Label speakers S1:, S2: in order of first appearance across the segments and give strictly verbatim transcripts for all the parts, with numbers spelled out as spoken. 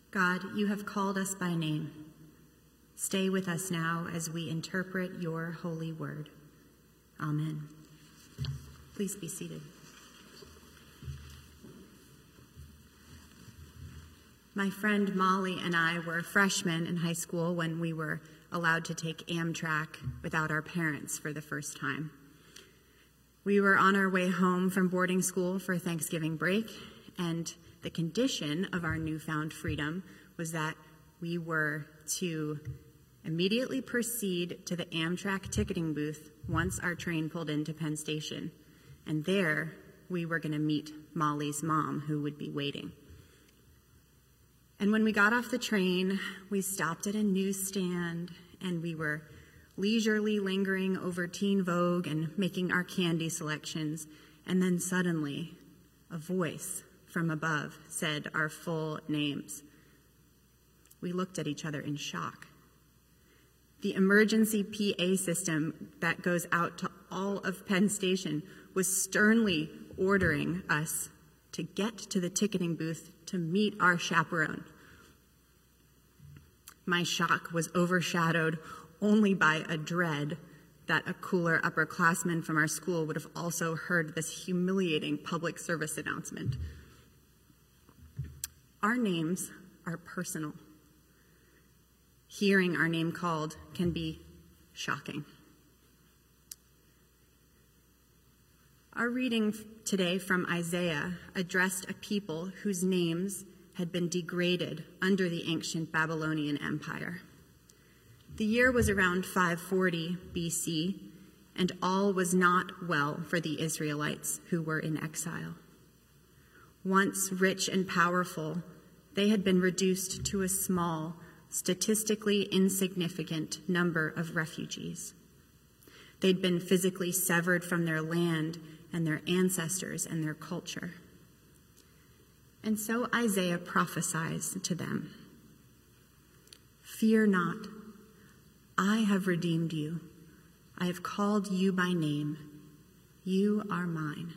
S1: God, you have called us by name. Stay with us now as we interpret your holy word. Amen. Please be seated. My friend Molly and I were freshmen in high school when we were allowed to take Amtrak without our parents for the first time. We were on our way home from boarding school for Thanksgiving break, and the condition of our newfound freedom was that we were to immediately proceed to the Amtrak ticketing booth once our train pulled into Penn Station, and there we were going to meet Molly's mom, who would be waiting. And when we got off the train, we stopped at a newsstand, and we were leisurely lingering over Teen Vogue and making our candy selections, and then suddenly a voice from above said our full names. We looked at each other in shock. The emergency P A system that goes out to all of Penn Station was sternly ordering us to get to the ticketing booth to meet our chaperone. My shock was overshadowed only by a dread that a cooler upperclassman from our school would have also heard this humiliating public service announcement. Our names are personal. Hearing our name called can be shocking. Our reading today from Isaiah addressed a people whose names had been degraded under the ancient Babylonian Empire. The year was around five forty B C, and all was not well for the Israelites who were in exile. Once rich and powerful, they had been reduced to a small, statistically insignificant number of refugees. They'd been physically severed from their land and their ancestors and their culture. And so Isaiah prophesies to them, "Fear not, I have redeemed you. I have called you by name. You are mine."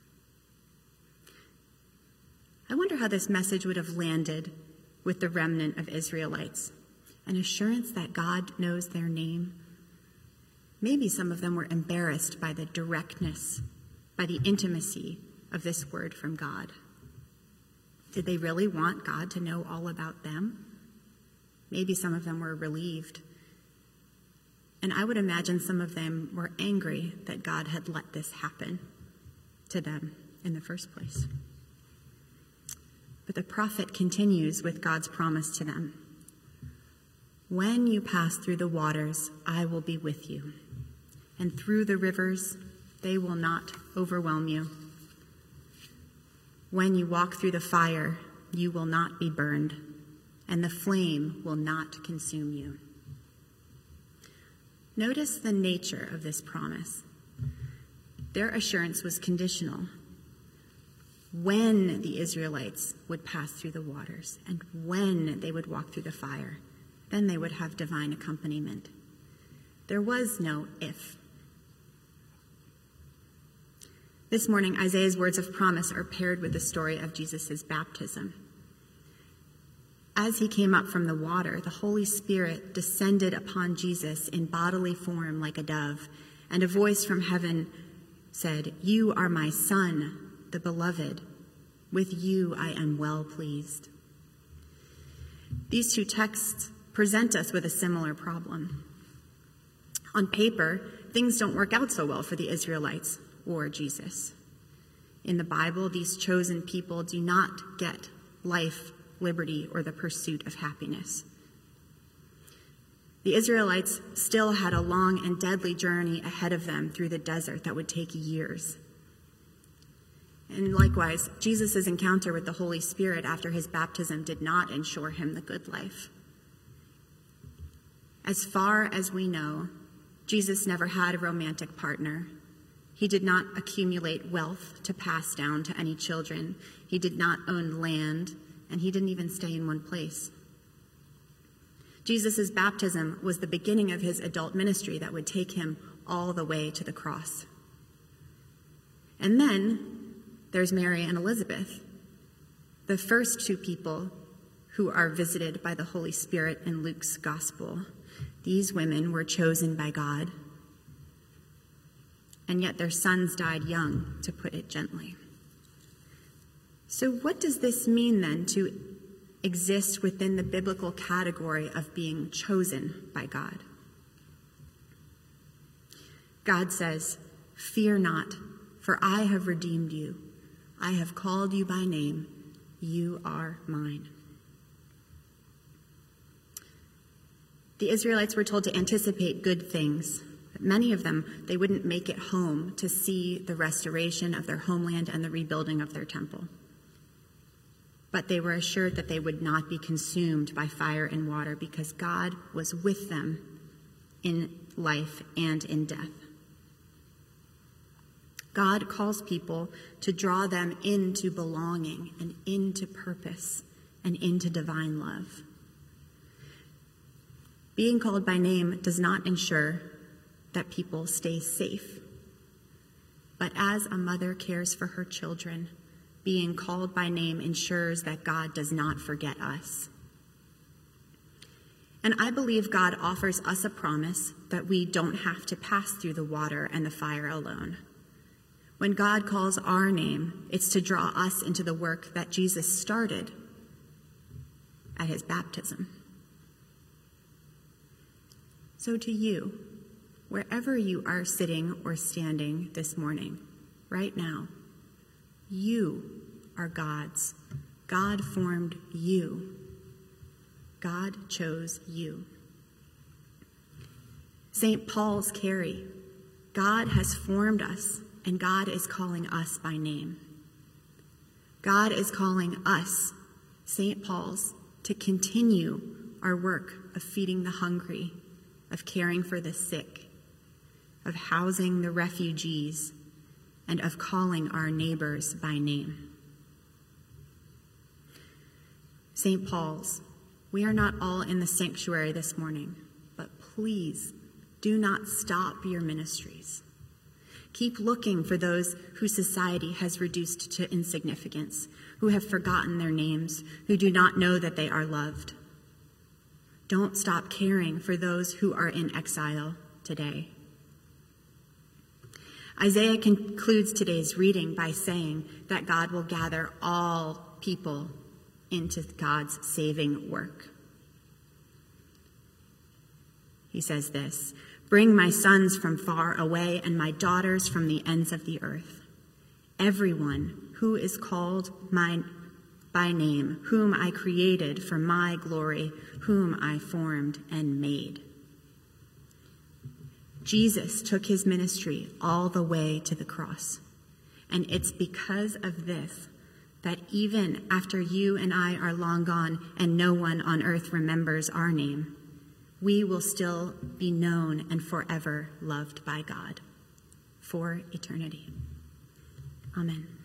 S1: I wonder how this message would have landed with the remnant of Israelites, an assurance that God knows their name. Maybe some of them were embarrassed by the directness, by the intimacy of this word from God. Did they really want God to know all about them? Maybe some of them were relieved. And I would imagine some of them were angry that God had let this happen to them in the first place. But the prophet continues with God's promise to them. "When you pass through the waters, I will be with you, and through the rivers, they will not overwhelm you. When you walk through the fire, you will not be burned, and the flame will not consume you." Notice the nature of this promise. Their assurance was conditional. When the Israelites would pass through the waters, and when they would walk through the fire, then they would have divine accompaniment. There was no if. This morning, Isaiah's words of promise are paired with the story of Jesus' baptism. As he came up from the water, the Holy Spirit descended upon Jesus in bodily form like a dove, and a voice from heaven said, "You are my Son, the beloved. With you I am well pleased." These two texts present us with a similar problem. On paper, things don't work out so well for the Israelites or Jesus. In the Bible, these chosen people do not get life, liberty, or the pursuit of happiness. The Israelites still had a long and deadly journey ahead of them through the desert that would take years. And likewise, Jesus' encounter with the Holy Spirit after his baptism did not ensure him the good life. As far as we know, Jesus never had a romantic partner. He did not accumulate wealth to pass down to any children. He did not own land, and he didn't even stay in one place. Jesus' baptism was the beginning of his adult ministry that would take him all the way to the cross. And then there's Mary and Elizabeth, the first two people who are visited by the Holy Spirit in Luke's gospel. These women were chosen by God, and yet their sons died young, to put it gently. So what does this mean then to exist within the biblical category of being chosen by God? God says, "Fear not, for I have redeemed you. I have called you by name. You are mine." The Israelites were told to anticipate good things. But many of them, they wouldn't make it home to see the restoration of their homeland and the rebuilding of their temple. But they were assured that they would not be consumed by fire and water because God was with them in life and in death. God calls people to draw them into belonging and into purpose and into divine love. Being called by name does not ensure that people stay safe. But as a mother cares for her children, being called by name ensures that God does not forget us. And I believe God offers us a promise that we don't have to pass through the water and the fire alone. When God calls our name, it's to draw us into the work that Jesus started at his baptism. So to you, wherever you are sitting or standing this morning, right now, you are God's. God formed you. God chose you. Saint Paul's carry, God has formed us, and God is calling us by name. God is calling us, Saint Paul's, to continue our work of feeding the hungry, of caring for the sick, of housing the refugees, and of calling our neighbors by name. Saint Paul's, we are not all in the sanctuary this morning, but please do not stop your ministries. Keep looking for those whose society has reduced to insignificance, who have forgotten their names, who do not know that they are loved. Don't stop caring for those who are in exile today. Isaiah concludes today's reading by saying that God will gather all people into God's saving work. He says this, "Bring my sons from far away and my daughters from the ends of the earth. Everyone who is called my, by name, whom I created for my glory, whom I formed and made." Jesus took his ministry all the way to the cross. And it's because of this that even after you and I are long gone and no one on earth remembers our name, we will still be known and forever loved by God for eternity. Amen.